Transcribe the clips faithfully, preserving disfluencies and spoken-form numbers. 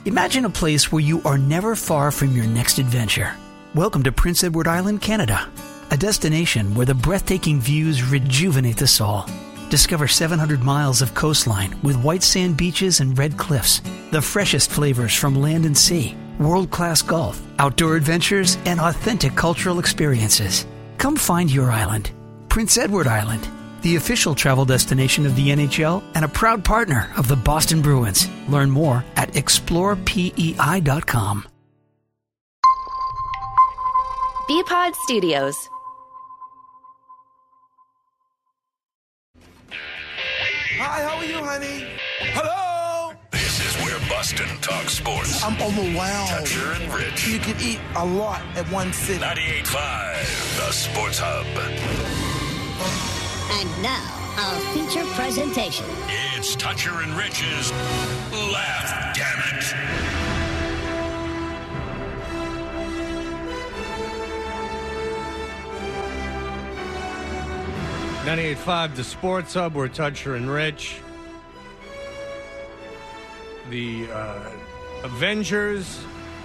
Imagine a place where you are never far from your next adventure. Welcome to Prince Edward Island, Canada, a destination where the breathtaking views rejuvenate the soul. Discover seven hundred miles of coastline with white sand beaches and red cliffs, the freshest flavors from land and sea, world-class golf, outdoor adventures, and authentic cultural experiences. Come find your island. Prince Edward Island, the official travel destination of the N H L and a proud partner of the Boston Bruins. Learn more at explore P E I dot com. B-Pod Studios. Hi, how are you, honey? Hello? This is where Boston talks sports. I'm overwhelmed. Toucher and Rich. You can eat a lot at one sitting. ninety-eight point five, the Sports Hub. And now, our feature presentation. It's Toucher and Rich's Laugh Damn It. ninety-eight point five, the Sports Hub. We're Toucher and Rich. The uh, Avengers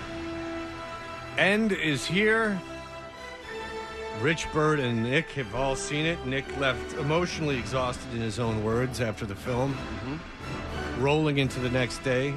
End is here. Rich, Bird, and Nick have all seen it. Nick left emotionally exhausted, in his own words, after the film. Mm-hmm. Rolling into the next day.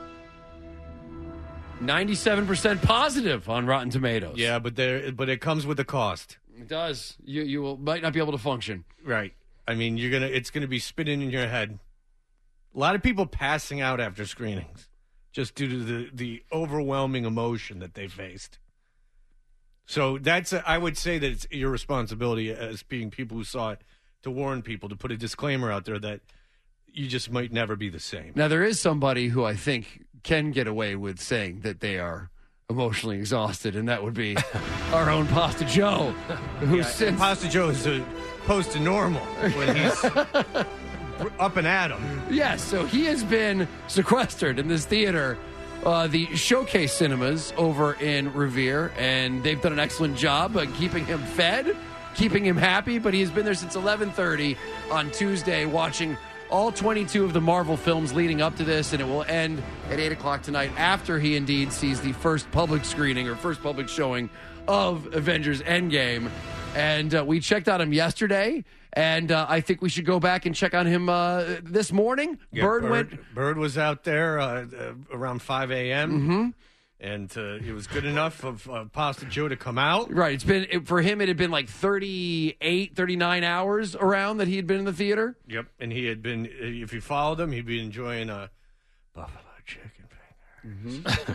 ninety-seven percent positive on Rotten Tomatoes. Yeah, but there, but it comes with a cost. It does. You you will, might not be able to function. Right. I mean, you're gonna. It's gonna be spinning in your head. A lot of people passing out after screenings, just due to the the overwhelming emotion that they faced. So that's, a, I would say that it's your responsibility as being people who saw it to warn people, to put a disclaimer out there that you just might never be the same. Now, there is somebody who I think can get away with saying that they are emotionally exhausted, and that would be our own Pasta Joe. Who Yeah, since Pasta Joe is opposed to normal when he's up and at him. Yes, so he has been sequestered in this theater, uh, the Showcase Cinemas over in Revere, and they've done an excellent job of keeping him fed, keeping him happy, but he has been there since eleven thirty on Tuesday watching all twenty-two of the Marvel films leading up to this, and it will end at eight o'clock tonight after he indeed sees the first public screening or first public showing of Avengers Endgame. And uh, we checked on him yesterday, and uh, I think we should go back and check on him uh, this morning. Yeah, Bird, Bird went... Bird was out there uh, uh, around five a.m., Mm-hmm. and uh, it was good enough of uh, Pasta Joe to come out. Right. It's been, it, for him, it had been like thirty-eight, thirty-nine hours around that he had been in the theater. Yep, and he had been, if you followed him, he'd be enjoying a buffalo chicken finger. Mm-hmm.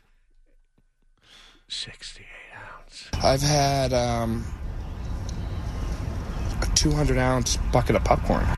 sixty-eight ounce. I've had um, a two hundred ounce bucket of popcorn.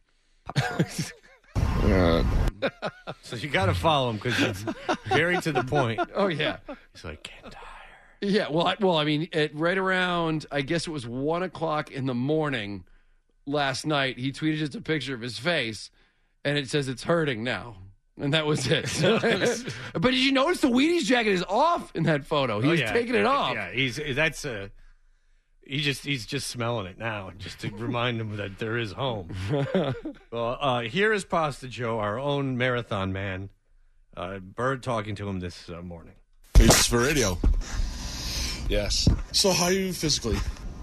uh, So you got to follow him because it's very to the point. Oh, yeah. He's like, can't tire. Yeah, well, I, well, I mean, at right around, I guess it was one o'clock in the morning last night, he tweeted just a picture of his face, and it says it's hurting now. And that was it. But did you notice the Wheaties jacket is off in that photo? He Oh, was yeah. taking it off. Yeah, he's that's a. He just he's just smelling it now, just to remind him that there is home. Well, uh, here is Pasta Joe, our own marathon man. Uh, Bird talking to him this uh, morning. It's for radio. Yes. So how are you physically?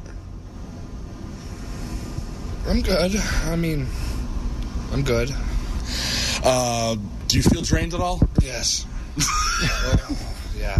I'm good. I mean, I'm good. Uh, do you feel drained at all? Yes. Well, yeah.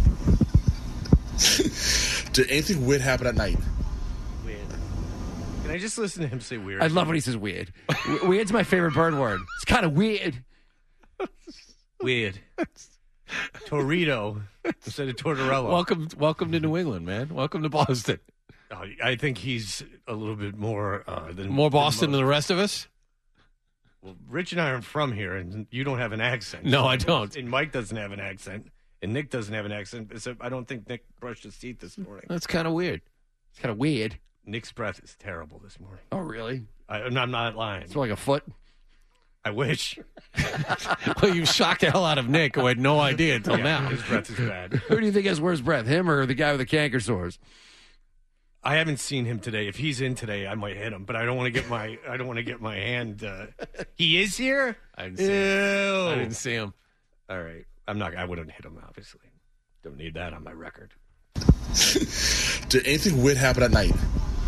Did anything weird happen at night? Weird. Can I just listen to him say weird? I love when he says weird. W- Weird's my favorite bird word. It's kind of weird. Weird. Torito instead of Tortorella. Welcome, welcome to New England, man. Welcome to Boston. Oh, I think he's a little bit more uh, than More Boston than, than the rest of us? Well, Rich and I are from here, and you don't have an accent. No, I don't. And Mike doesn't have an accent, and Nick doesn't have an accent. So I don't think Nick brushed his teeth this morning. That's kind of weird. It's kind of weird. Nick's breath is terrible this morning. Oh, really? I, and I'm not lying. It's like a foot. I wish. Well, you shocked the hell out of Nick, who had no idea until Yeah, now. his breath is bad. Who do you think has worse breath, him or the guy with the canker sores? I haven't seen him today. If he's in today, I might hit him, but I don't want to get my I don't want to get my hand. Uh... He is here. I didn't see him. Ew. I didn't see him. All right. I'm not. I wouldn't hit him, obviously. Don't need that on my record. Did anything weird happen at night?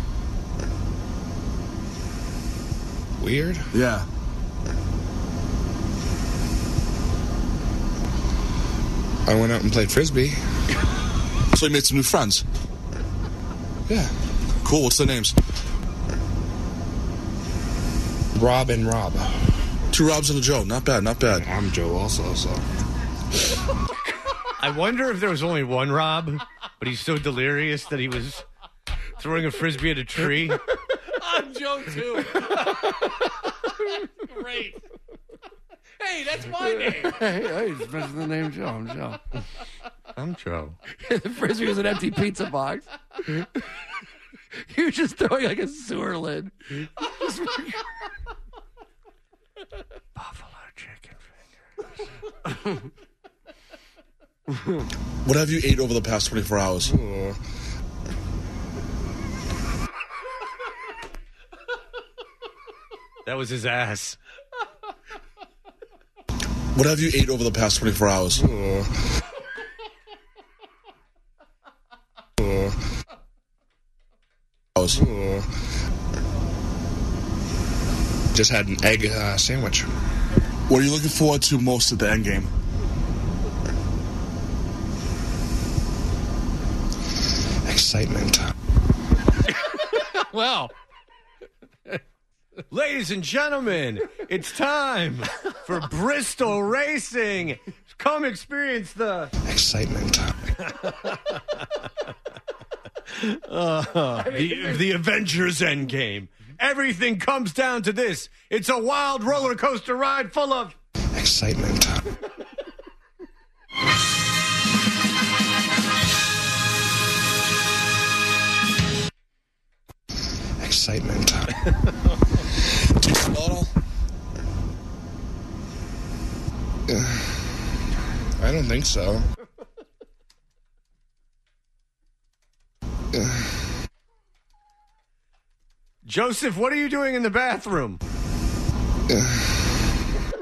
Weird? Yeah. I went out and played Frisbee. So you made some new friends? Yeah. Cool, what's their names? Rob and Rob. Two Robs and a Joe. Not bad, not bad. I'm Joe also, so. I wonder if there was only one Rob, but he's so delirious that he was throwing a Frisbee at a tree. I'm Joe, too. Great. Hey, that's my name. Hey, hey, just mention the name Joe. I'm Joe. I'm Joe. The Frisbee was an empty pizza box. You were just throwing like a sewer lid. Buffalo chicken fingers. What have you ate over the past twenty-four hours? Ooh. That was his ass. What have you ate over the past twenty-four hours? Ooh. Ooh. Ooh. Just had an egg uh, sandwich. What are you looking forward to most at the end game? Excitement. Well, ladies and gentlemen, it's time for Bristol Racing. Come experience the excitement. uh, the, the Avengers Endgame. Everything comes down to this. It's a wild roller coaster ride full of excitement. Excitement. Do you smell it all? Uh, I don't think so. Uh. Joseph, what are you doing in the bathroom? Uh.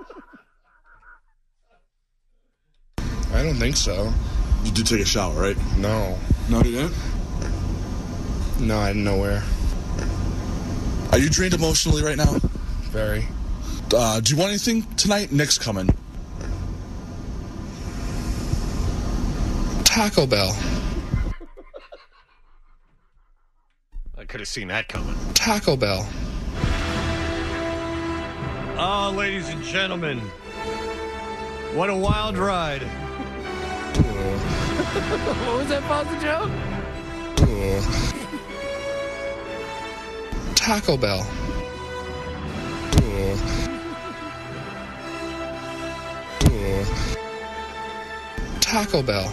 I don't think so. You did take a shower, right? No. No, you didn't? No, I didn't know where. Are you drained emotionally right now? Very. Uh, do you want anything tonight? Nick's coming. Taco Bell. I could have seen that coming. Taco Bell. Oh, ladies and gentlemen, what a wild ride. What was that, Father Joe? Ooh. Taco Bell. Ooh. Ooh. Taco Bell.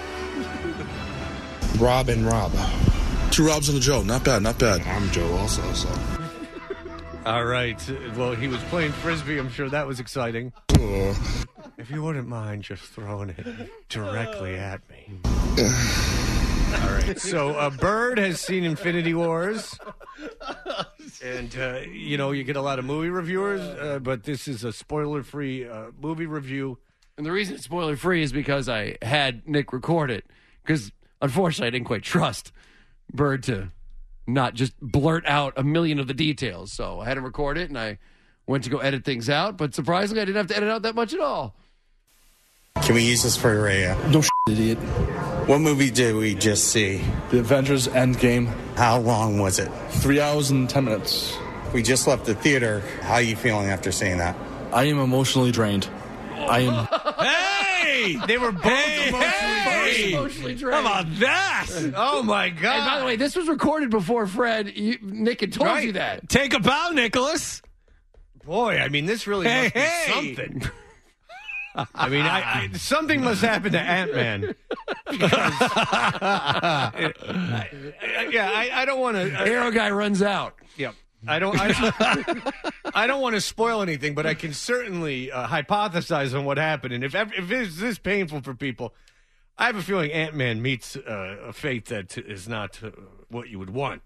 Rob and Rob. Two Robs and a Joe. Not bad, not bad. I'm Joe also, so. All right. Well, he was playing Frisbee. I'm sure that was exciting. Ooh. If you wouldn't mind just throwing it directly at me. All right. So, uh, Bird has seen Infinity Wars. And, uh, you know, you get a lot of movie reviewers, uh, but this is a spoiler-free uh, movie review. And the reason it's spoiler-free is because I had Nick record it. Because, unfortunately, I didn't quite trust Bird to not just blurt out a million of the details. So I had him record it, and I went to go edit things out. But surprisingly, I didn't have to edit out that much at all. Can we use this for a uh, No shit, idiot. What movie did we just see? The Avengers Endgame. How long was it? Three hours and ten minutes. We just left the theater. How are you feeling after seeing that? I am emotionally drained. I am... Hey! They were both Hey, emotionally, hey! Emotionally drained. How about that? Oh, my God. And by the way, this was recorded before Fred, you, Nick had told Right. you that. Take a bow, Nicholas. Boy, I mean, this really Hey, must be hey! something. I mean, I, I, something must happen to Ant-Man. Because, I, I, yeah, I, I don't want to... Arrow guy runs out. Yeah. I don't I, I don't want to spoil anything, but I can certainly uh, hypothesize on what happened. And if if it's this painful for people, I have a feeling Ant-Man meets uh, a fate that is not uh, what you would want.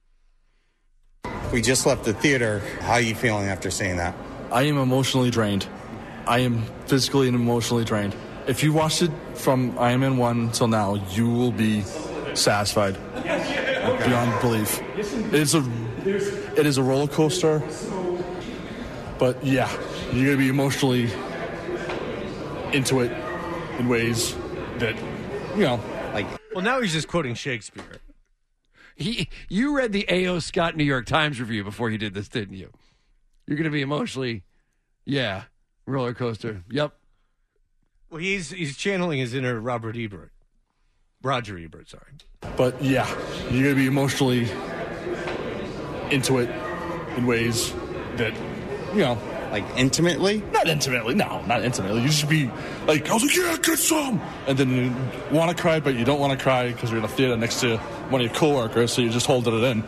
We just left the theater. How are you feeling after seeing that? I am emotionally drained. I am physically and emotionally drained. If you watched it from Iron Man one till now, you will be satisfied beyond belief. It is a, it is a roller coaster, but yeah, you're gonna be emotionally into it in ways that, you know, like. Well, now he's just quoting Shakespeare. He, you read the A O. Scott New York Times review before you did this, didn't you? You're going to be emotionally, yeah, roller coaster. Yep. Well, he's he's channeling his inner Robert Ebert. Roger Ebert, sorry. But yeah, you're going to be emotionally into it in ways that, you know. Like intimately? Not intimately, no, not intimately. You should be like, I was like, yeah, get some. And then you want to cry, but you don't want to cry because you're in a theater next to one of your coworkers, so you're just holding it in.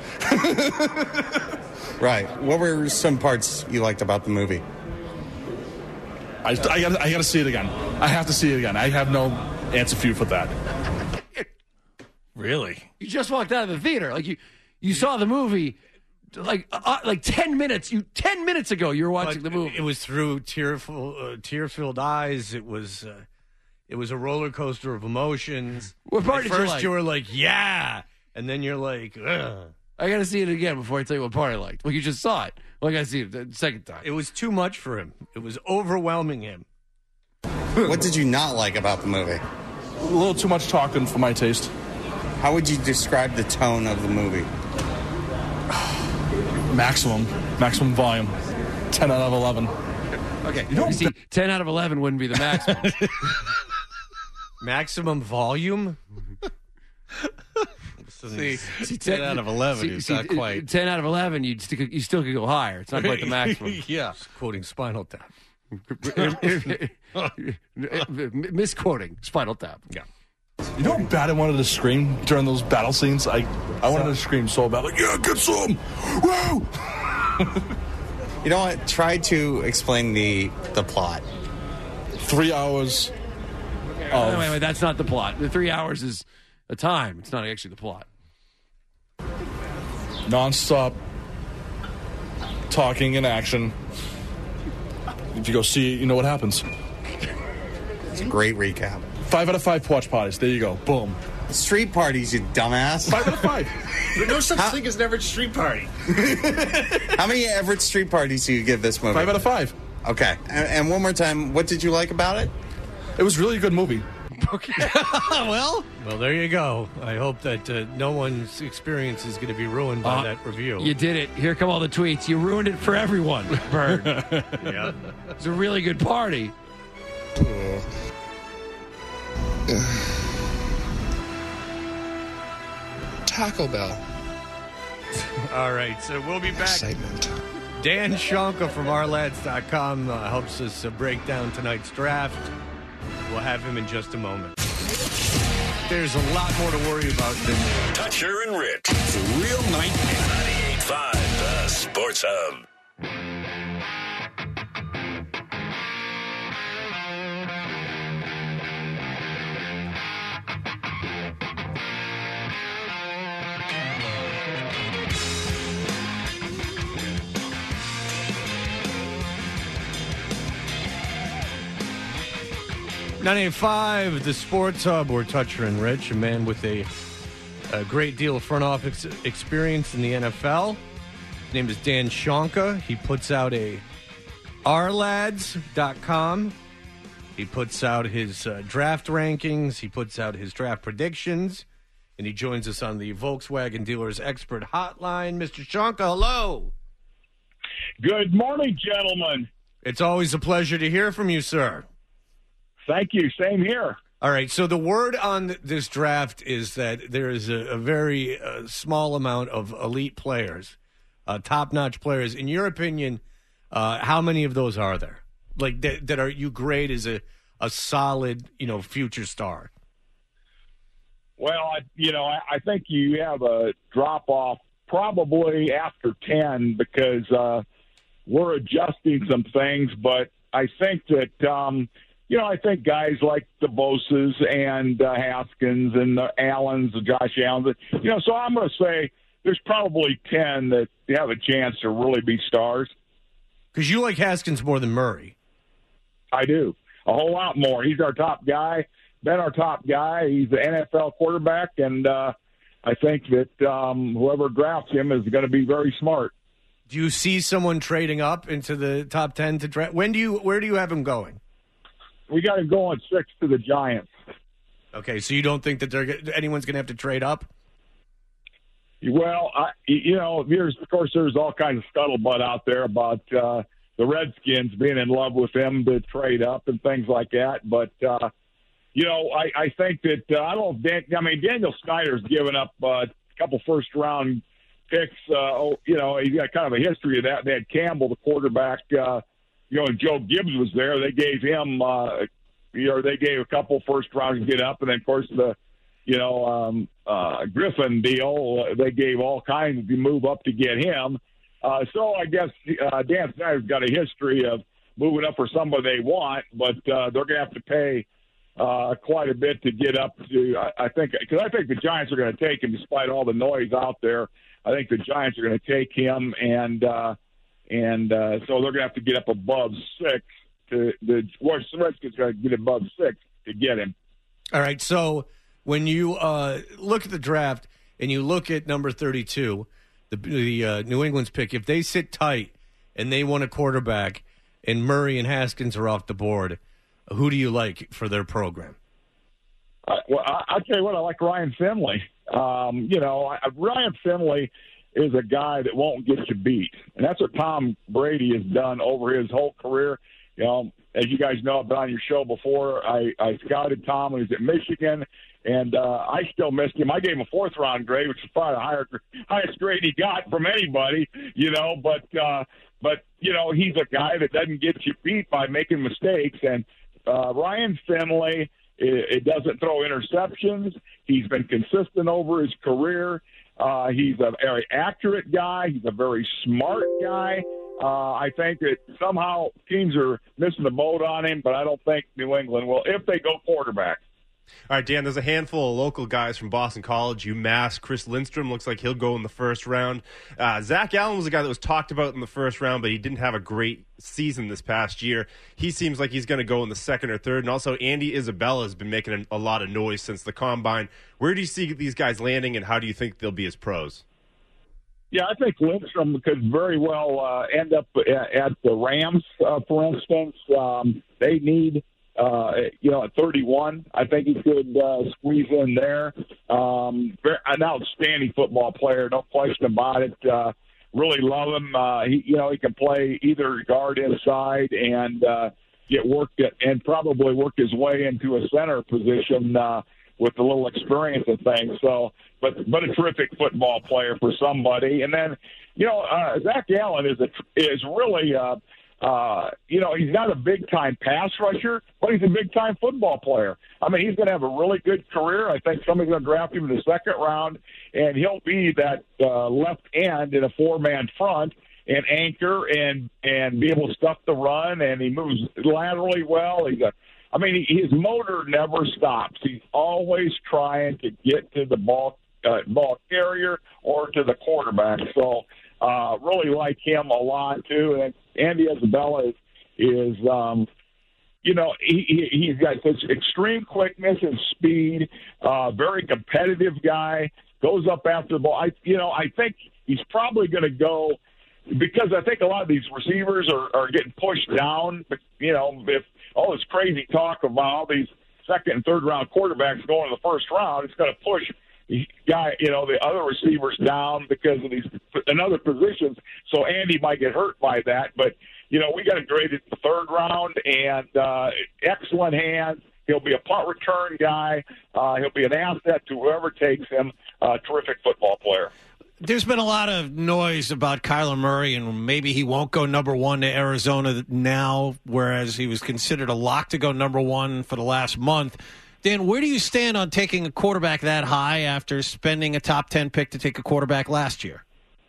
Right. What were some parts you liked about the movie? I, I got I got to see it again. I have to see it again. I have no answer for you for that. Really? You just walked out of the theater. Like, you, you saw the movie... Like uh, like ten minutes, you ten minutes ago, you were watching but the movie. It was through tearful, uh, tear-filled eyes. It was, uh, it was a roller coaster of emotions. What part At did first, you like? you were like, "Yeah," and then you're like, "Ugh." I got to see it again before I tell you what part I liked. Well, you just saw it. Well, I got to see it the second time. It was too much for him. It was overwhelming him. What did you not like about the movie? A little too much talking for my taste. How would you describe the tone of the movie? Maximum. Maximum volume. ten out of eleven. Okay. You, you see, ten out of eleven wouldn't be the maximum. Maximum volume? see, see, ten out of eleven is not quite. ten out of eleven, you'd still, you still could go higher. It's not quite the maximum. Yeah. Just quoting Spinal Tap. Misquoting Spinal Tap. Yeah. You know how bad I wanted to scream during those battle scenes? I, I wanted to scream so bad. Like, yeah, get some! Woo! You know what? Try to explain the the plot. Three hours Okay, of... wait, wait, wait, that's not the plot. The three hours is a time. It's not actually the plot. Non-stop talking and action. If you go see it, you know what happens. It's a great recap. Five out of five porch parties. There you go. Boom. Street parties, you dumbass. Five out of five. There's no such How- thing as an Everett Street Party. How many Everett Street parties do you give this movie? Five out of five. Okay. And, and one more time, what did you like about it? It was really a good movie. Okay. well, well, there you go. I hope that uh, no one's experience is going to be ruined by Uh, that review. You did it. Here come all the tweets. You ruined it for everyone, Bird. Yeah. It's a really good party. Taco Bell. All right, so we'll be back. Excitement. Dan Shonka from our lads dot com uh, helps us uh, break down tonight's draft. We'll have him in just a moment. There's a lot more to worry about than Toucher and Rich. It's a real nightmare. ninety-eight point five, the Sports Hub. ninety-eight point five, the Sports Hub. We're Toucher and Rich, a man with a, a great deal of front office experience in the N F L. His name is Dan Shonka. He puts out a our lads dot com. He puts out his uh, draft rankings. He puts out his draft predictions. And he joins us on the Volkswagen Dealers Expert Hotline. Mister Shonka, hello. Good morning, gentlemen. It's always a pleasure to hear from you, sir. Thank you. Same here. All right. So the word on this draft is that there is a, a very uh, small amount of elite players, uh, top-notch players. In your opinion, uh, how many of those are there? Like that, that are you grade as a, a solid, you know, future star? Well, I, you know, I, I think you have a drop-off probably after ten because uh, we're adjusting some things. But I think that, um, you know, I think guys like the Boses and uh, Haskins and the Allens, the Josh Allens, you know, so I'm going to say there's probably ten that have a chance to really be stars. Because you like Haskins more than Murray. I do. a whole lot more. He's our top guy, been our top guy. He's the N F L quarterback, and uh, I think that um, whoever drafts him is going to be very smart. Do you see someone trading up into the top ten to draft? When do you? Where do you have him going? We got him going six to the Giants. Okay, so you don't think that they're anyone's going to have to trade up? Well, I, you know, there's of course there's all kinds of scuttlebutt out there about uh, the Redskins being in love with him to trade up and things like that. But uh, you know, I, I think that uh, I don't. Dan, I mean, Daniel Snyder's given up uh, a couple first round picks. Uh, you know, he's got kind of a history of that. They had Campbell, the quarterback. Uh, you know, and Joe Gibbs was there. They gave him. Uh, you know, they gave a couple first rounds to get up, and then of course the. You know, um, uh, Griffin deal, uh, they gave all kinds to move up to get him. Uh, so I guess uh, Dan Snyder's got a history of moving up for somebody they want, but uh, they're going to have to pay uh, quite a bit to get up to, I, I think, because I think the Giants are going to take him despite all the noise out there. I think the Giants are going to take him, and uh, and uh, so they're going to have to get up above six. To, the Washington Redskins got to get above six to get him. All right, so when you uh, look at the draft and you look at number thirty-two, the, the uh, New England's pick, if they sit tight and they want a quarterback and Murray and Haskins are off the board, who do you like for their program? Uh, well, I, I'll tell you what, I like Ryan Finley. Um, you know, I, Ryan Finley is a guy that won't get you beat. And that's what Tom Brady has done over his whole career. You know, as you guys know, I've been on your show before. I, I scouted Tom when he was at Michigan. And uh, I still missed him. I gave him a fourth-round grade, which is probably the higher, highest grade he got from anybody, you know. But, uh, but you know, he's a guy that doesn't get you beat by making mistakes. And uh, Ryan Finley, it, it doesn't throw interceptions. He's been consistent over his career. Uh, he's a very accurate guy. He's a very smart guy. Uh, I think that somehow teams are missing the boat on him, but I don't think New England will if they go quarterback. All right, Dan, there's a handful of local guys from Boston College, UMass. Chris Lindstrom looks like he'll go in the first round. Uh, Zach Allen was a guy that was talked about in the first round, but he didn't have a great season this past year. He seems like he's going to go in the second or third. And also, Andy Isabella has been making a lot of noise since the Combine. Where do you see these guys landing, and how do you think they'll be as pros? Yeah, I think Lindstrom could very well uh, end up at, at the Rams, uh, for instance. Um, they need... Uh, you know, at thirty-one, I think he could uh, squeeze in there. Um, an outstanding football player, no question about it. Uh, really love him. Uh, he, you know, he can play either guard inside and uh, get worked at, and probably work his way into a center position uh, with a little experience and things. So, but but a terrific football player for somebody. And then, you know, uh, Zach Allen is a is really. Uh, Uh, you know, he's not a big-time pass rusher, but he's a big-time football player. I mean, he's going to have a really good career. I think somebody's going to draft him in the second round, and he'll be that uh, left end in a four-man front and anchor and and be able to stuff the run, and he moves laterally well. He's a, I mean, he, his motor never stops. He's always trying to get to the ball uh, ball carrier or to the quarterback. So, uh, really like him a lot too. And Andy Isabella is, is um, you know, he, he, he's got such extreme quickness and speed. Uh, very competitive guy. Goes up after the ball. I, you know, I think he's probably going to go. Because I think a lot of these receivers are, are getting pushed down. But, you know, if all this crazy talk about all these second and third round quarterbacks going to the first round, it's going to push guy, you know, the other receivers down because of these in other positions. So Andy might get hurt by that. But, you know, we got him graded the third round and uh, excellent hands. He'll be a punt return guy. Uh, he'll be an asset to whoever takes him. Uh, terrific football player. There's been a lot of noise about Kyler Murray, and maybe he won't go number one to Arizona now, whereas he was considered a lock to go number one for the last month. Dan, where do you stand on taking a quarterback that high after spending a top ten pick to take a quarterback last year?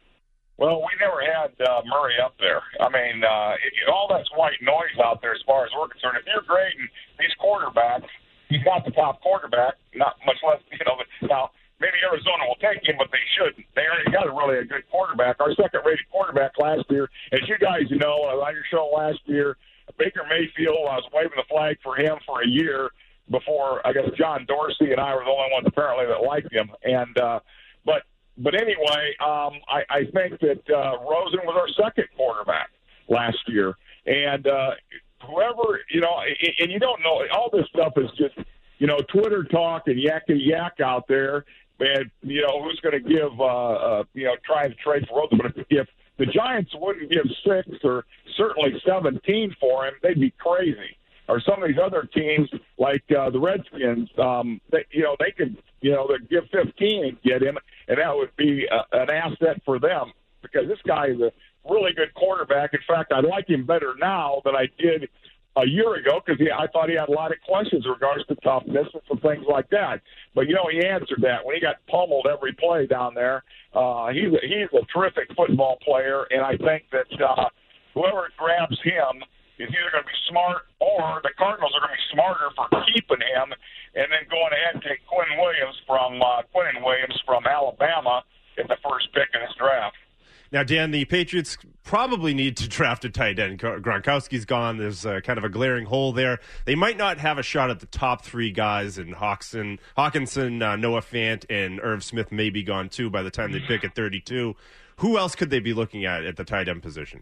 Well, we never had uh, Murray up there. I mean, uh, it, all that's white noise out there as far as we're concerned. If you're grading these quarterbacks, he's not the top quarterback, not much less, you know, now, maybe Arizona will take him, but they shouldn't. They already got a really a good quarterback. Our second-rated quarterback last year, as you guys know, on your show last year, Baker Mayfield, I was waving the flag for him for a year before I guess John Dorsey and I were the only ones apparently that liked him. And uh, but but anyway, um, I, I think that uh, Rosen was our second quarterback last year, and uh, whoever you know, and you don't know all this stuff is just you know Twitter talk and yakety yak out there. And you know who's going to give uh, uh, you know trying to trade for Rosen, but if, if the Giants wouldn't give six or certainly seventeen for him, they'd be crazy. Or some of these other teams, like uh, the Redskins, um, they, you know, they could, you know, they'd give fifteen and get him, and that would be a, an asset for them because this guy is a really good quarterback. In fact, I like him better now than I did a year ago because I thought he had a lot of questions in regards to toughness and some things like that. But, you know, he answered that when he got pummeled every play down there. Uh, he's, a, he's a terrific football player, and I think that uh, whoever grabs him is either going to be smart or the Cardinals are going to be smarter for keeping him and then going ahead and take Quinn Williams from uh, Quinn Williams from Alabama at the first pick in this draft. Now, Dan, the Patriots probably need to draft a tight end. Gronkowski's gone. There's uh, kind of a glaring hole there. They might not have a shot at the top three guys in Hawkinson, Hawkinson uh, Noah Fant, and Irv Smith may be gone too by the time they pick at thirty-two. Who else could they be looking at at the tight end position?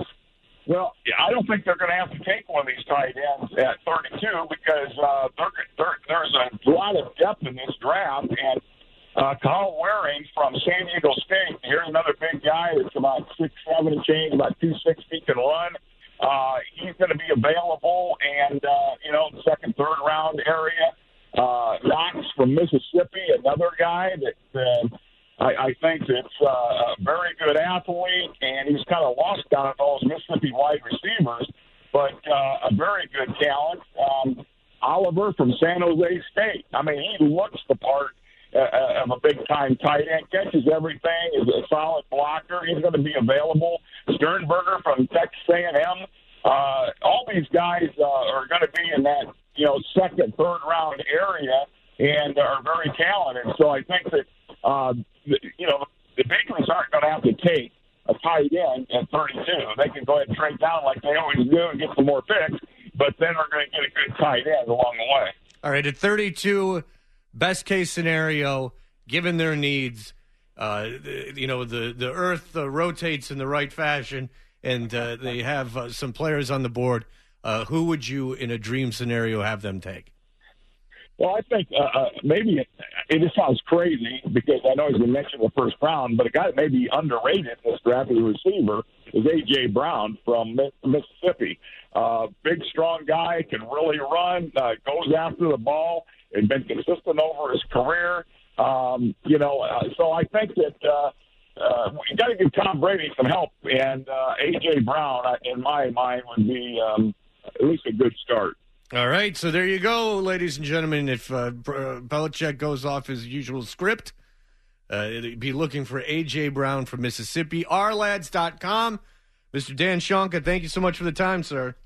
Well, I don't think they're going to have to take one of these tight ends at thirty-two because uh, they're, they're, there's a lot of depth in this draft, and Uh, Kyle Waring from San Diego State. Here's another big guy that's about six seven and change, about two sixty, can run. Uh, he's going to be available, and uh, you know, second, third round area. Uh, Knox from Mississippi, another guy that uh, I, I think that's uh, a very good athlete, and he's kind of lost down at those Mississippi wide receivers, but uh, a very good talent. Um, Oliver from San Jose State. I mean, he looks the part Uh, of a big-time tight end, catches everything, is a solid blocker. He's going to be available. Sternberger from Texas A and M. Uh, all these guys uh, are going to be in that, you know, second, third-round area and are very talented. So I think that, uh, you know, the Patriots aren't going to have to take a tight end at thirty-two. They can go ahead and trade down like they always do and get some more picks, but then they're going to get a good tight end along the way. All right, at thirty-two, best case scenario, given their needs, uh, the, you know, the, the earth uh, rotates in the right fashion, and uh, they have uh, some players on the board. Uh, who would you, in a dream scenario, have them take? Well, I think uh, uh, maybe it, it just sounds crazy because I know he's been mentioned in the first round, but a guy that may be underrated in this draft as a receiver is A J. Brown from Mississippi. Uh, big, strong guy, can really run, uh, goes after the ball, and been consistent over his career. Um, you know, uh, so I think that uh, uh, you got to give Tom Brady some help, and uh, A J. Brown, in my mind, would be um, at least a good start. All right, so there you go, ladies and gentlemen. If uh, Belichick goes off his usual script, uh, it'd be looking for A J. Brown from Mississippi. R lads dot com. Mister Dan Shonka, thank you so much for the time, sir.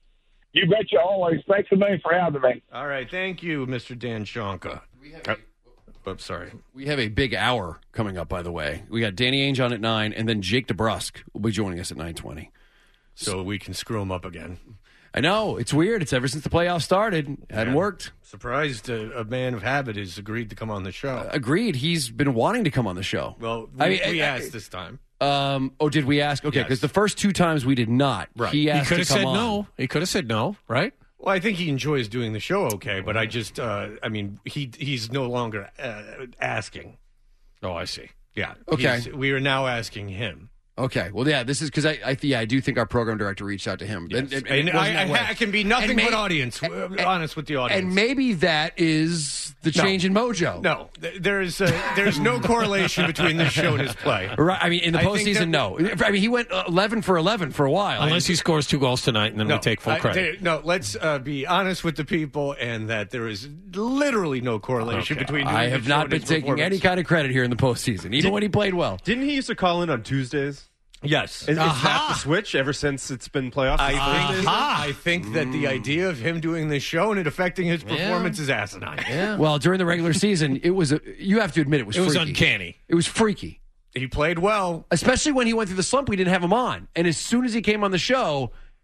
You betcha, always. Thanks a million for having me. All right, thank you, Mister Dan Shonka. We have a, oh, sorry. We have a big hour coming up, by the way. We got Danny Ainge on at nine, and then Jake DeBrusque will be joining us at nine twenty. So, so we can screw him up again. I know. It's weird. It's ever since the playoffs started. It hadn't yeah. worked. Surprised a, a man of habit has agreed to come on the show. Uh, agreed. He's been wanting to come on the show. Well, we, I mean, we I, asked I, this time. Um, oh, did we ask? Okay, because yes. the first two times we did not. Right. He, asked he could have to come said on. no. He could have said no, right? Well, I think he enjoys doing the show okay, but I just, uh, I mean, he he's no longer uh, asking. Oh, I see. Yeah. Okay. We are now asking him. Okay. Well, yeah, this is because I, I, yeah, I do think our program director reached out to him. Yes. And, and, and and I, I, I can be nothing may, but audience, and, honest with the audience. And maybe that is the change no. in mojo. No, there's uh, there's no correlation between this show and his play. Right. I mean, in the postseason, no. I mean, he went eleven for eleven for a while. Unless he scores two goals tonight, and then no, we take full credit. I, there, no, let's uh, be honest with the people, and that there is literally no correlation okay. between. I have not been taking any kind of credit here in the postseason, even Did, when he played well. Didn't he used to call in on Tuesdays? Yes. Is, is that the switch ever since it's been playoffs? I think, I think that the idea of him doing this show and it affecting his performance yeah. is asinine. Yeah. Well, during the regular season, it was, a, you have to admit, it was It freaky. was uncanny. It was freaky. He played well. Especially when he went through the slump, we didn't have him on. And as soon as he came on the show,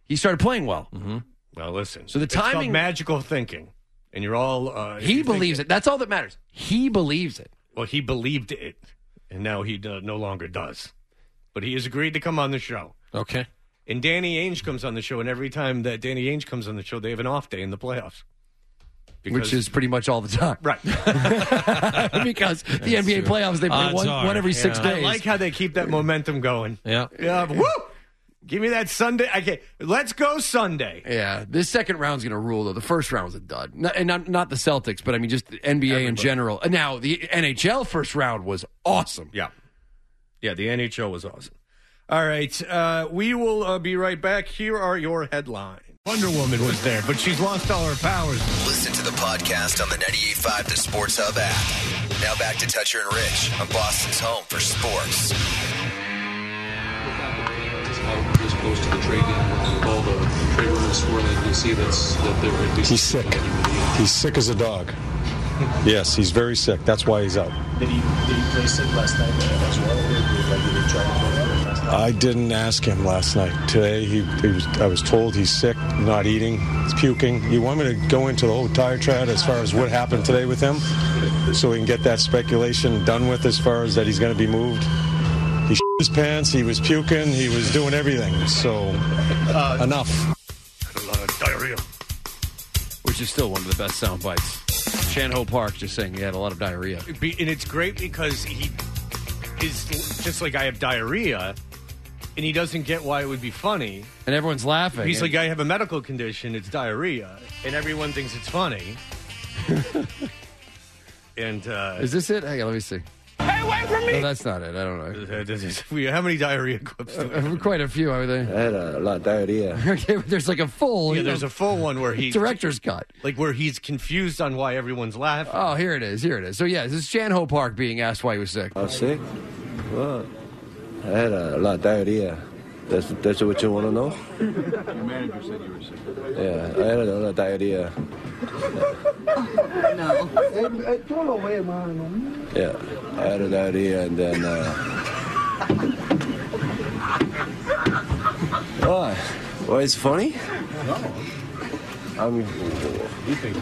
he started playing well. Mm-hmm. Well, listen. So the it's called timing- magical thinking, and you're all. Uh, He you believes think- it. That's all that matters. He believes it. Well, he believed it, and now he uh, no longer does. But he has agreed to come on the show. Okay. And Danny Ainge comes on the show, and every time that Danny Ainge comes on the show, they have an off day in the playoffs. Which is pretty much all the time. Right. Because the N B A true. playoffs, they play Odds one, are, one every six yeah. days. I like how they keep that momentum going. Yeah. Yeah. Woo! Give me that Sunday. Okay, let's go Sunday. Yeah, this second round's going to rule, though. The first round was a dud. Not, and not, not the Celtics, but I mean just the N B A Everybody. in general. Now, the N H L first round was awesome. Yeah. Yeah, the N H L was awesome. All right, uh, we will uh, be right back. Here are your headlines. Wonder Woman was there, but she's lost all her powers. Listen to the podcast on the ninety-eight point five The Sports Hub app. Now back to Toucher and Rich on Boston's home for sports. This close to the trade deadline with all the trade rumors swirling, you see that's, that there would be... He's sick. He's sick as a dog. Yes, he's very sick. That's why he's out. Did he, did he play sick last night as well? Or did, like, did he try to play last night? I didn't ask him last night. Today, he, he was, I was told he's sick, not eating, he's puking. You want me to go into the whole diatribe as far as what happened today with him so we can get that speculation done with as far as that he's going to be moved? He shit his pants, he was puking, he was doing everything. So, uh, enough. A lot of diarrhea. Which is still one of the best sound bites. Shan-Ho Park just saying he had a lot of diarrhea. Be, and it's great because he is just like, I have diarrhea, and he doesn't get why it would be funny. And everyone's laughing. He's and, like, I have a medical condition, it's diarrhea, and everyone thinks it's funny. and uh, Is this it? Hang on, let me see. Hey, wait for me! No, that's not it. I don't know. How many diarrhea clips do we have? Uh, quite a few, I would think. I had a lot of diarrhea. Okay, there's like a full... Yeah, you there's know, a full one where he... Director's cut. Like where he's confused on why everyone's laughing. Oh, here it is. Here it is. So, yeah, this is Shan-Ho Park being asked why he was sick. I was sick? Well, I had a lot of diarrhea. That's, that's what you want to know? Your manager said you were sick. Yeah, I had a lot of diarrhea. No. Yeah, I had a diarrhea and then... Uh... Why? Why, it's funny? No. I mean... You think?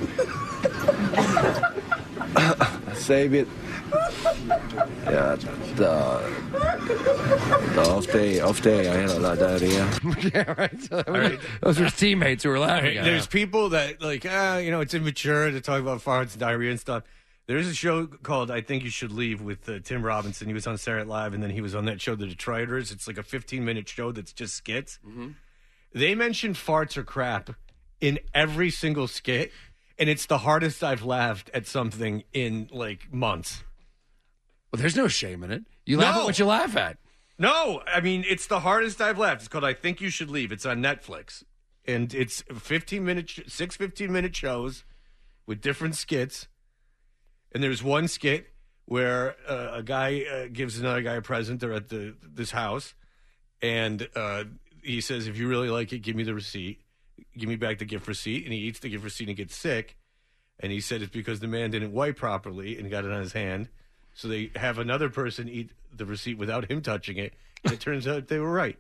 Save it. Yeah, the, the off day, off day, I had a lot of diarrhea. Yeah, right. So that was- right. Those were his teammates who were laughing at There's him. people that, like, ah, you know, it's immature to talk about farts and diarrhea and stuff. There's a show called I Think You Should Leave with uh, Tim Robinson. He was on Saturday Night Live, and then he was on that show, The Detroiters. It's like a fifteen-minute show that's just skits. Mm-hmm. They mention farts or crap in every single skit, and it's the hardest I've laughed at something in, like, months. Well, there's no shame in it. You laugh No. at what you laugh at. No, I mean, it's the hardest I've laughed. It's called I Think You Should Leave. It's on Netflix. And it's fifteen-minute, sh- six fifteen-minute shows with different skits. And there's one skit where uh, a guy uh, gives another guy a present. They're at the this house. And uh, he says, if you really like it, give me the receipt. Give me back the gift receipt. And he eats the gift receipt and gets sick. And he said it's because the man didn't wipe properly and got it on his hand. So they have another person eat the receipt without him touching it. And it turns out they were right.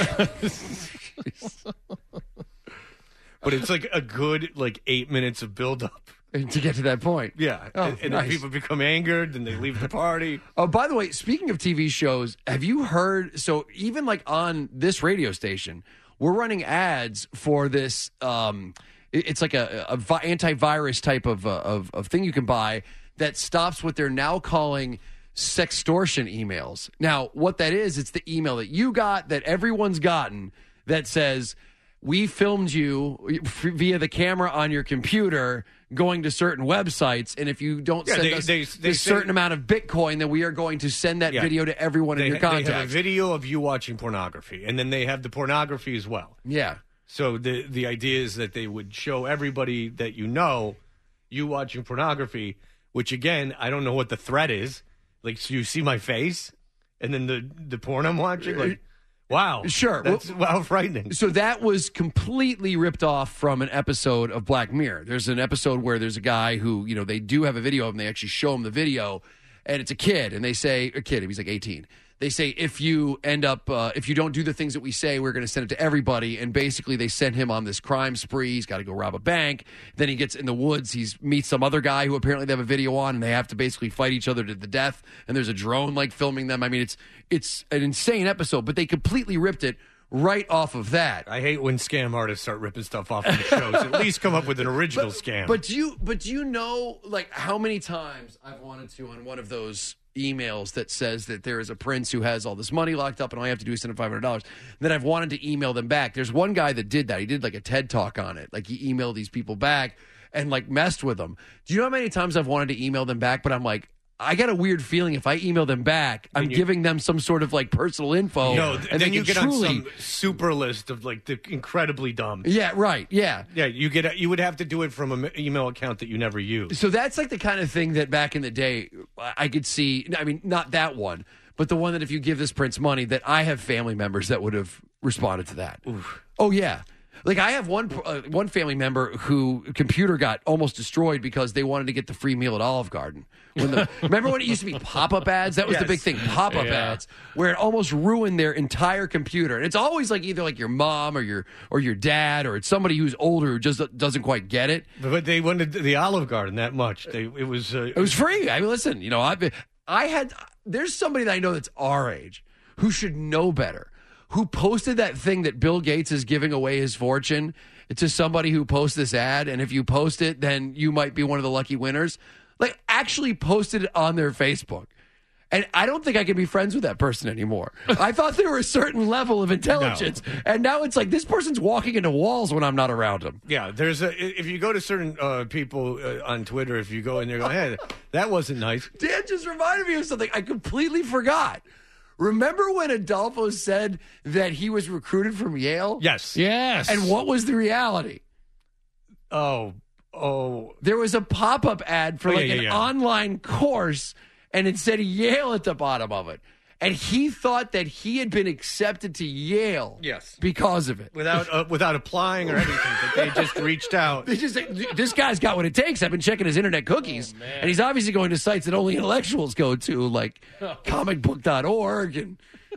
But it's like a good, like, eight minutes of buildup. To get to that point. Yeah. Oh, and and nice. then people become angered and they leave the party. Oh, by the way, speaking of T V shows, have you heard? So even like on this radio station, we're running ads for this. Um, it- it's like a, a vi- antivirus type of, uh, of of thing you can buy that stops what they're now calling sextortion emails. Now, what that is, it's the email that you got, that everyone's gotten, that says, we filmed you via the camera on your computer going to certain websites, and if you don't Yeah, send they- us they- they this say- certain amount of Bitcoin, then we are going to send that Yeah. video to everyone They, in your they have a contacts. video of you watching pornography. And then they have the pornography as well. Yeah. So the the idea is that they would show everybody that you know you watching pornography, which, again, I don't know what the threat is. Like, so you see my face, and then the, the porn I'm watching? Like, wow. Sure. That's wow, frightening. So that was completely ripped off from an episode of Black Mirror. There's an episode where there's a guy who, you know, they do have a video of him. They actually show him the video, and it's a kid, and they say, a kid, he's like eighteen. They say if you end up, uh, if you don't do the things that we say, we're going to send it to everybody. And basically, they send him on this crime spree. He's got to go rob a bank. Then he gets in the woods. He meets some other guy who apparently they have a video on, and they have to basically fight each other to the death. And there's a drone like filming them. I mean, it's it's an insane episode, but they completely ripped it right off of that. I hate when scam artists start ripping stuff off of the shows. At least come up with an original but, scam. But do you, but do you know, like, how many times I've wanted to on one of those emails that says that there is a prince who has all this money locked up and all you have to do is send him five hundred dollars, that I've wanted to email them back. There's one guy that did that. He did like a TED Talk on it. Like he emailed these people back and like messed with them. Do you know how many times I've wanted to email them back, but I'm like, I got a weird feeling if I email them back, I'm you, giving them some sort of like personal info. No, and then you get truly, on some super list of like the incredibly dumb. Yeah, right. Yeah. Yeah, you get you would have to do it from an email account that you never use. So that's like the kind of thing that back in the day I could see. I mean, not that one, but the one that if you give this prince money, that I have family members that would have responded to that. Oof. Oh, yeah. Like I have one uh, one family member who computer got almost destroyed because they wanted to get the free meal at Olive Garden. When the, remember when it used to be pop-up ads? That was yes. the big thing, pop-up yeah. ads, where it almost ruined their entire computer. And it's always like either like your mom or your or your dad or it's somebody who's older who just doesn't quite get it. But they wanted the Olive Garden that much. They, it was uh, it was free. I mean, listen, you know, I've been, I had there's somebody that I know that's our age who should know better, who posted that thing that Bill Gates is giving away his fortune to somebody who posts this ad. And if you post it, then you might be one of the lucky winners. Like, actually posted it on their Facebook. And I don't think I can be friends with that person anymore. I thought there were a certain level of intelligence. No. And now it's like this person's walking into walls when I'm not around him. Yeah, there's a, if you go to certain uh, people uh, on Twitter, if you go in there and go, hey, that wasn't nice. Dan just reminded me of something I completely forgot. Remember when Adolfo said that he was recruited from Yale? Yes. Yes. And what was the reality? Oh, oh. There was a pop-up ad for oh, like yeah, an yeah, yeah. online course, and it said Yale at the bottom of it. And he thought that he had been accepted to Yale yes. because of it. Without uh, without applying or anything. That they just reached out. They just This guy's got what it takes. I've been checking his internet cookies. Oh, and he's obviously going to sites that only intellectuals go to, like oh. comic book dot org and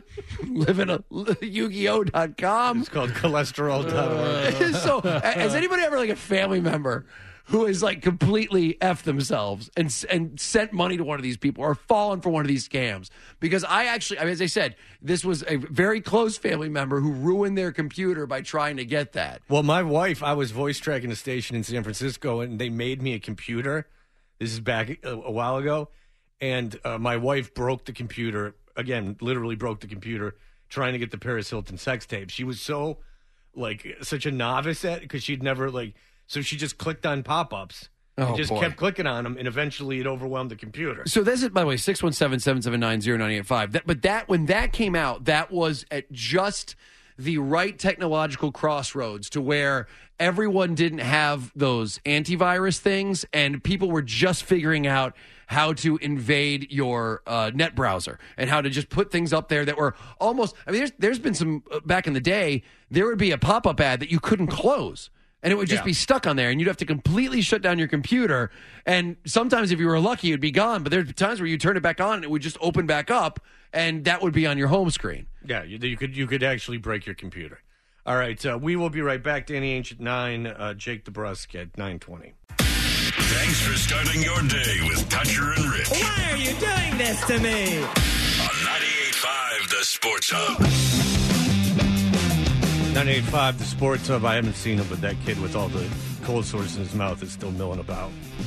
living a Yu Gi Oh dot com. It's called cholesterol dot org. So has anybody ever like a family member who has like completely effed themselves and and sent money to one of these people or fallen for one of these scams? Because I actually, I mean, as I said, this was a very close family member who ruined their computer by trying to get that. Well, my wife, I was voice tracking a station in San Francisco, and they made me a computer. This is back a, a while ago. And uh, my wife broke the computer, again, literally broke the computer, trying to get the Paris Hilton sex tape. She was so, like, such a novice at it because she'd never, like, so she just clicked on pop-ups and oh, just boy. kept clicking on them, and eventually it overwhelmed the computer. So this is, by the way, six one seven, seven seven nine, zero nine eight five. That, but that when that came out, that was at just the right technological crossroads to where everyone didn't have those antivirus things, and people were just figuring out how to invade your uh, net browser and how to just put things up there that were almost, I mean, there's there's been some, uh, back in the day, there would be a pop-up ad that you couldn't close. And it would just yeah. be stuck on there, and you'd have to completely shut down your computer. And sometimes, if you were lucky, it'd be gone. But there's times where you turn it back on, and it would just open back up, and that would be on your home screen. Yeah, you, you could you could actually break your computer. All right, uh, we will be right back. Danny Ainge at nine, uh, Jake DeBrusk at nine twenty. Thanks for starting your day with Toucher and Rich. Why are you doing this to me? On ninety-eight point five, The Sports Hub. ninety-eight point five, The Sports Hub. I haven't seen him, but that kid with all the cold sores in his mouth is still milling about.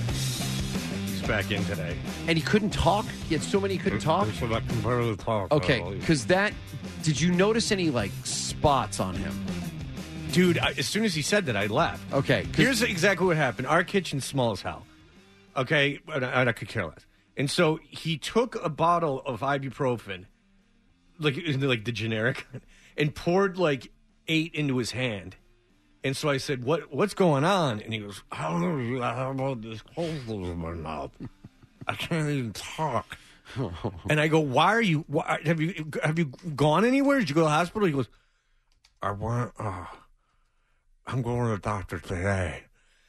He's back in today. And he couldn't talk? He had so many he couldn't talk? So I can barely talk. Okay, because that... Did you notice any, like, spots on him? Dude, I, as soon as he said that, I left. Okay. Here's exactly what happened. Our kitchen's small as hell. Okay? And I, and I could care less. And so he took a bottle of ibuprofen, like, like the generic, and poured, like, eight into his hand. And so I said, "What? What's going on?" And he goes, "I don't know. I have all this cold in my mouth. I can't even talk." And I go, "Why are you? Why, have you have you gone anywhere? Did you go to the hospital?" He goes, "I went. Uh, I'm going to the doctor today."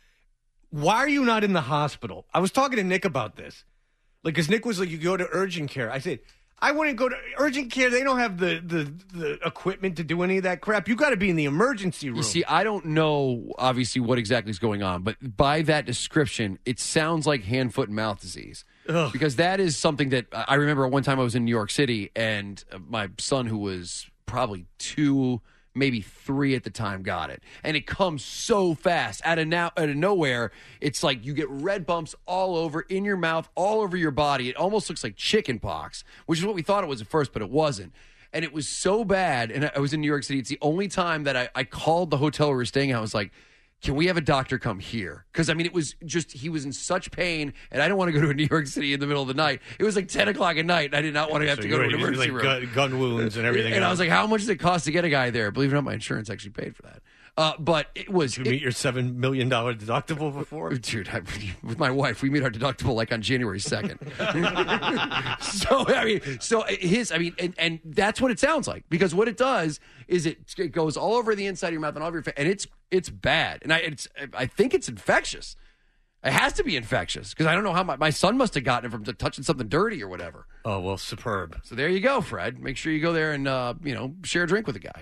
Why are you not in the hospital? I was talking to Nick about this, like, because Nick was like, "You go to urgent care." I said, I wouldn't go to urgent care. They don't have the, the, the equipment to do any of that crap. You got to be in the emergency room. You see, I don't know, obviously, what exactly is going on, but by that description, it sounds like hand, foot, and mouth disease. Ugh. Because that is something that I remember at one time I was in New York City, and my son, who was probably two, maybe three at the time, got it. And it comes so fast. Out of, now, out of nowhere, it's like you get red bumps all over, in your mouth, all over your body. It almost looks like chicken pox, which is what we thought it was at first, but it wasn't. And it was so bad, and I was in New York City. It's the only time that I, I called the hotel we were staying at. I was like, can we have a doctor come here? Because, I mean, it was just, he was in such pain, and I don't want to go to a New York City in the middle of the night. It was like ten o'clock at night, and I did not want to have So to go to an you're emergency like room. gun, gun wounds and everything. And I else. was like, how much does it cost to get a guy there? Believe it or not, my insurance actually paid for that. Uh, but it was... Did you meet your seven million dollars deductible before? Dude, I, with my wife, we meet our deductible like on January second. so, I mean, so his, I mean, and, and that's what it sounds like. Because what it does is it, it goes all over the inside of your mouth and all over your face, and it's it's bad. And I it's I think it's infectious. It has to be infectious, because I don't know how my, my son must have gotten it from touching something dirty or whatever. Oh, well, superb. So there you go, Fred. Make sure you go there and, uh, you know, share a drink with a guy.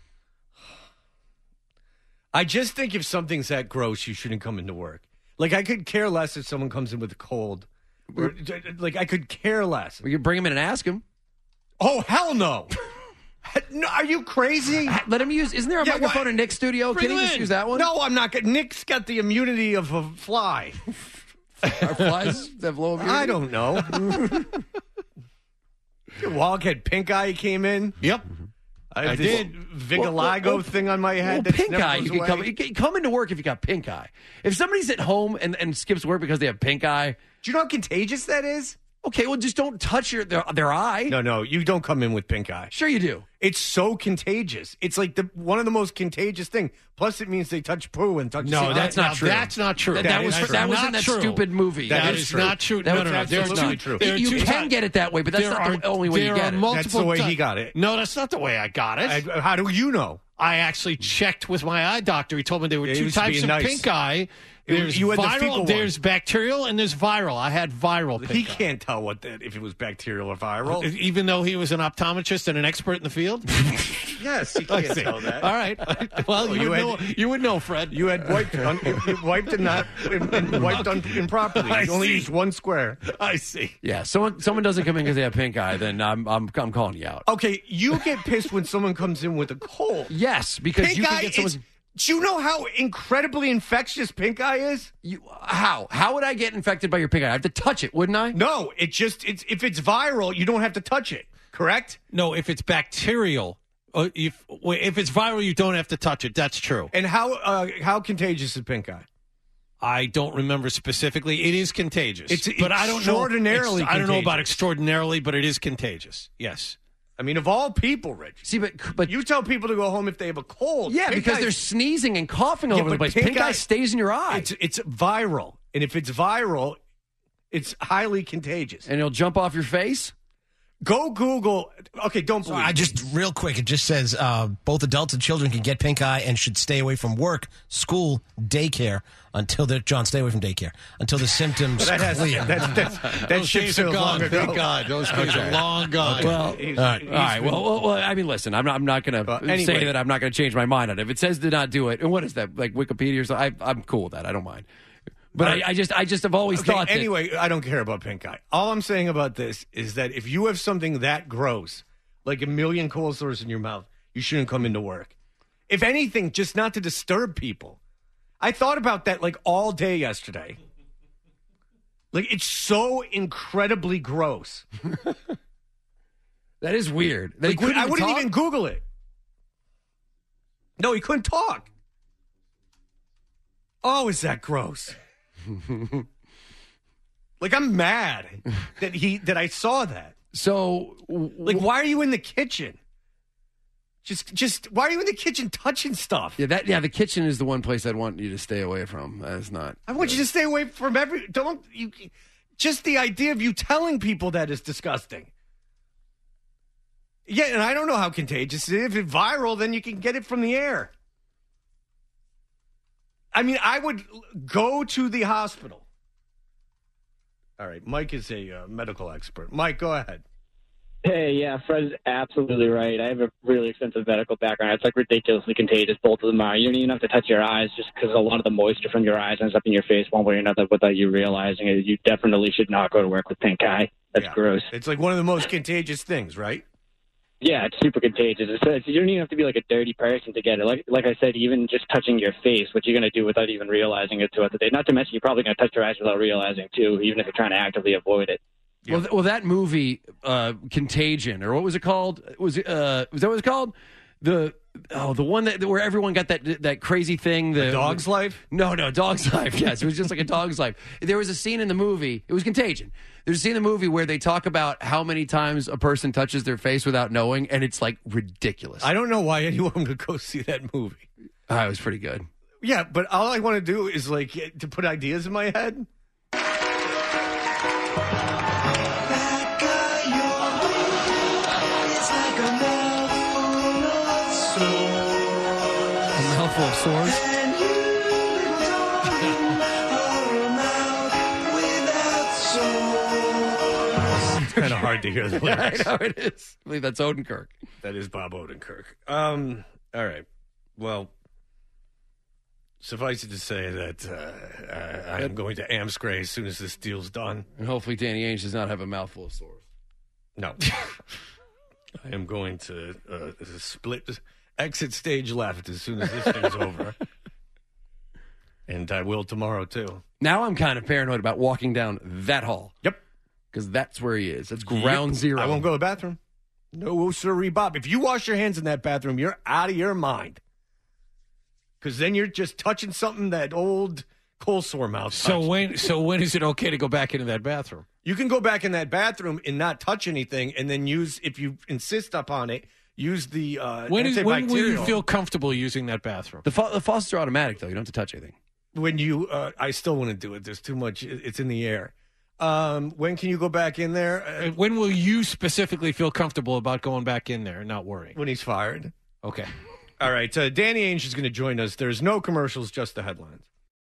I just think if something's that gross, you shouldn't come into work. Like, I could care less if someone comes in with a cold. Or, like, I could care less. We could bring him in and ask him. Oh, hell no. No, are you crazy? Let him use. Isn't there a Yeah, microphone why- in Nick's studio? Bring Can he him just in. use that one? No, I'm not. Gonna, Nick's got the immunity of a fly. Are flies have low immunity? I don't know. Wildcat Pink Eye came in. Yep. I, have I this did. Vitiligo Well, well, thing on my head. Well, that pink never eye, goes you can away. come, you can come into work if you got pink eye. If somebody's at home and, and skips work because they have pink eye, do you know how contagious that is? Okay, well, just don't touch your their, their eye. No, no, you don't come in with pink eye. Sure you do. It's so contagious. It's like the one of the most contagious thing. Plus, it means they touch poo and touch. No, cigarettes. that's not now, true. That's not true. That, that was That's that was not in that true. stupid movie. That that is is true. not true. That no, was no, no. There's absolutely two, true. there are You two can ti- get it that way, but that's there not the are- only way you there get are it. multiple That's the way ti- he got it. No, that's not the way I got it. I, how do you know? I actually checked with my eye doctor. He told me there were Yeah, he two was types being of nice. pink eye. It was- There's you had the fecal viral, one. there's bacterial, and there's viral. I had viral pink He eye. can't tell what that if it was bacterial or viral. Even though he was an optometrist and an expert in the field? Yes, he I can't see. tell that. All right. Well, Well, you, you would had- know, you would know, Fred. You had wiped, un, you wiped and not and, and wiped un, improperly. I You only see. used one square. I see. Yeah, someone someone doesn't come in because they have pink eye, then I'm I'm I'm calling you out. Okay, you get pissed when someone comes in with a cold. Yes, because Pink you can eye get someone's. is. Do you know how incredibly infectious pink eye is? You, how how would I get infected by your pink eye? I have to touch it, wouldn't I? No, it just it's if it's viral, you don't have to touch it. Correct? No, if it's bacterial, uh, if if it's viral, you don't have to touch it. That's true. And how uh, how contagious is pink eye? I don't remember specifically. It is contagious. It's but I don't know. extraordinarily it's- I don't know about contagious. extraordinarily, but it is contagious. Yes. I mean, of all people, Rich. See, but but you tell people to go home if they have a cold. yeah, Pink because eye- they're sneezing and coughing all Yeah, over the but place. Pink, eye, stays in your eye, It's it's viral, and if it's viral, it's highly contagious. and it'll jump off your face. Go Google. Okay, don't So believe. I me. just real quick. It just says uh, both adults and children can get pink eye and should stay away from work, school, daycare until they're John. Stay away from daycare until the symptoms that has clear. that, that's, that Those ship days are sailed long gone. ago. Thank God. Those days Okay. are long gone. Well, all He's- right, he's all right. been- Well, well, well, I mean, listen, I'm not, I'm not going Well, to anyway. say that I'm not going to change my mind on it. If it says to not do it, and what is that, like Wikipedia or something? I, I'm cool with that. I don't mind. But All right. I, I just, I just have always Okay, thought. that- anyway, I don't care about pink eye. All I'm saying about this is that if you have something that gross, like a million cold sores in your mouth, you shouldn't come into work. If anything, just not to disturb people. I thought about that like all day yesterday. Like, it's so incredibly gross. that is weird. They Like, couldn't I even wouldn't talk? even Google it. No, he couldn't talk. Oh, is that gross? Like, I'm mad that he that I saw that. So, like, why are you in the kitchen? Just, just why are you in the kitchen touching stuff? Yeah, that yeah, the kitchen is the one place I'd want you to stay away from. That's not. I want you to stay away from every. Don't you? Just the idea of you telling people that is disgusting. Yeah, and I don't know how contagious it is. If it's viral, then you can get it from the air. I mean, I would go to the hospital. All right, Mike is a uh, medical expert. Mike, go ahead. Hey, yeah, Fred's absolutely right. I have a really extensive medical background. It's like ridiculously contagious. Both of them are. You don't even have to touch your eyes just because a lot of the moisture from your eyes ends up in your face one way or another without you realizing it. You definitely should not go to work with pink eye. That's Yeah. gross. It's like one of the most contagious things, right? Yeah, it's super contagious. It's, it's, you don't even have to be like a dirty person to get it. Like like I said, even just touching your face, what you're going to do without even realizing it throughout the day. Not to mention, you're probably going to touch your eyes without realizing it, too, even if you're trying to actively avoid it. Well, th- well, that movie, uh, Contagion, or what was it called? Was it, uh, was that what it was called? The oh, the one that where everyone got that that crazy thing. The A Dog's Life? No, no, Dog's Life. Yes, it was just like a Dog's Life. There was a scene in the movie. It was Contagion. There's a scene in the movie where they talk about how many times a person touches their face without knowing, and it's like ridiculous. I don't know why anyone would go see that movie. Uh, it was pretty good. Yeah, but all I want to do is like to put ideas in my head. A mouthful of swords. It's kind of hard to hear the Yeah, lyrics. I know it is. I believe that's Odenkirk. That is Bob Odenkirk. Um, all right. Well, suffice it to say that uh, I, I am going to Amscray as soon as this deal's done. And hopefully Danny Ainge does not have a mouthful of swords. No. I am going to uh, split, exit stage left as soon as this thing's over. And I will tomorrow, too. Now I'm kind of paranoid about walking down that hall. Yep. Because that's where he is. That's ground Yep. zero. I won't go to the bathroom. No, sirree, Bob. If you wash your hands in that bathroom, you're out of your mind. Because then you're just touching something that old cold sore mouth So touched. when so when is it okay to go back into that bathroom? You can go back in that bathroom and not touch anything, and then use, if you insist upon it, use the uh, When, is, when will you antibacterial. feel comfortable using that bathroom? The, fa- the faucets are automatic, though. You don't have to touch anything. When you, uh, I still wouldn't do it. There's too much. It's in the air. Um, when can you go back in there? Uh, when will you specifically feel comfortable about going back in there and not worrying? When he's fired. Okay. All right. Uh, Danny Ainge is going to join us. There's no commercials, just the headlines.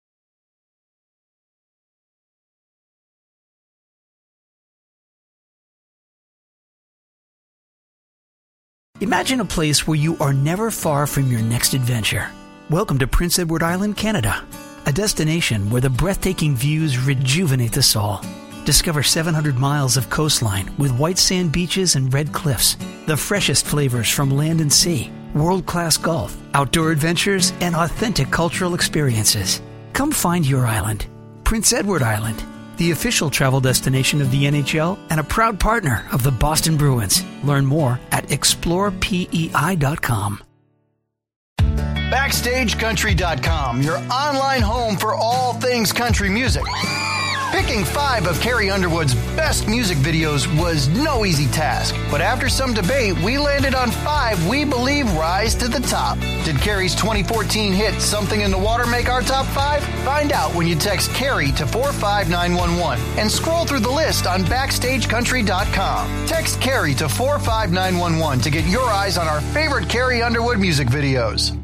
Imagine a place where you are never far from your next adventure. Welcome to Prince Edward Island, Canada, a destination where the breathtaking views rejuvenate the soul. Discover seven hundred miles of coastline with white sand beaches and red cliffs, the freshest flavors from land and sea, world-class golf, outdoor adventures, and authentic cultural experiences. Come find your island. Prince Edward Island, the official travel destination of the N H L and a proud partner of the Boston Bruins. Learn more at explore P E I dot com. Backstage Country dot com, your online home for all things country music. Picking five of Carrie Underwood's best music videos was no easy task, but after some debate, we landed on five we believe rise to the top. Did Carrie's twenty fourteen hit Something in the Water make our top five? Find out when you text Carrie to four five nine one one and scroll through the list on Backstage Country dot com. Text Carrie to four five nine one one to get your eyes on our favorite Carrie Underwood music videos.